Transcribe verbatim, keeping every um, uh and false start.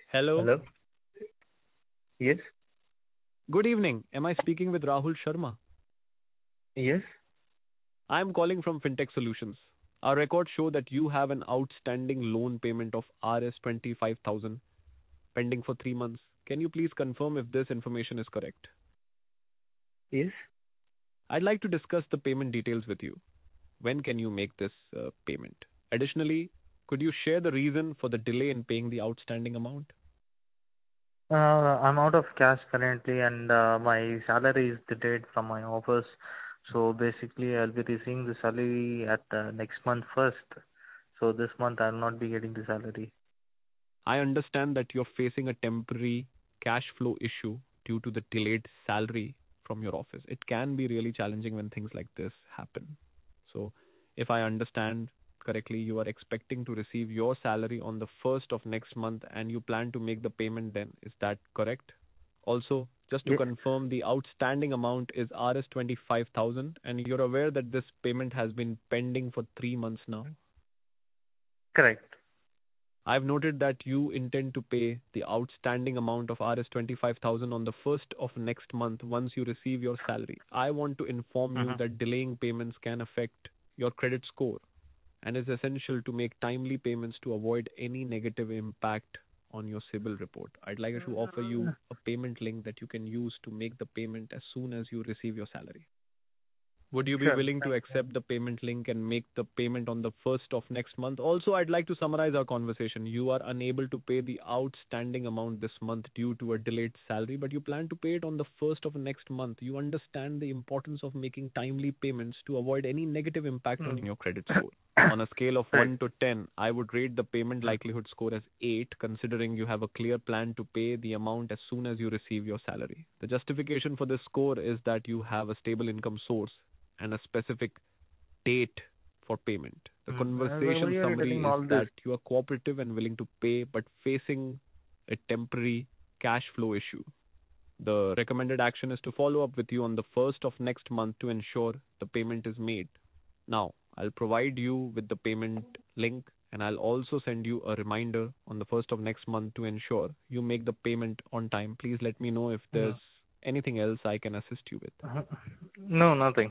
Hello. Hello? Yes? Good evening. Am I speaking with Rahul Sharma? Yes? I am calling from Fintech Solutions. Our records show that you have an outstanding loan payment of R S twenty-five thousand pending for three months. Can you please confirm if this information is correct? Yes? I'd like to discuss the payment details with you. When can you make this uh, payment? Additionally, could you share the reason for the delay in paying the outstanding amount? Uh, I'm out of cash currently and uh, my salary is delayed from my office. So basically, I'll be receiving the salary at uh, next month first. So this month, I'll not be getting the salary. I understand that you're facing a temporary cash flow issue due to the delayed salary from your office. It can be really challenging when things like this happen. So, if I understand correctly, you are expecting to receive your salary on the first of next month and you plan to make the payment then. Is that correct? Also, just to Yes, confirm, the outstanding amount is R S twenty-five thousand and you're aware that this payment has been pending for three months now. correct. I've noted that you intend to pay the outstanding amount of R S twenty-five thousand on the first of next month once you receive your salary. I want to inform you Mm-hmm. that delaying payments can affect your credit score and is essential to make timely payments to avoid any negative impact on your CIBIL report. I'd like to offer you a payment link that you can use to make the payment as soon as you receive your salary. Would you be Sure. willing to Thank you. accept the payment link and make the payment on the first of next month? Also, I'd like to summarize our conversation. You are unable to pay the outstanding amount this month due to a delayed salary, but you plan to pay it on the first of next month. You understand the importance of making timely payments to avoid any negative impact on Mm. your credit score. On a scale of Right. one to ten, I would rate the payment Mm. likelihood score as eight, considering you have a clear plan to pay the amount as soon as you receive your salary. The justification for this score is that you have a stable income source and a specific date for payment. The Mm. Uh, Why conversation why are you summary telling is all this? that you are cooperative and willing to pay, but facing a temporary cash flow issue. The recommended action is to follow up with you on the first of next month to ensure the payment is made. Now, I'll provide you with the payment link and I'll also send you a reminder on the first of next month to ensure you make the payment on time. Please let me know if there's Mm. anything else I can assist you with. Uh-huh. No, nothing.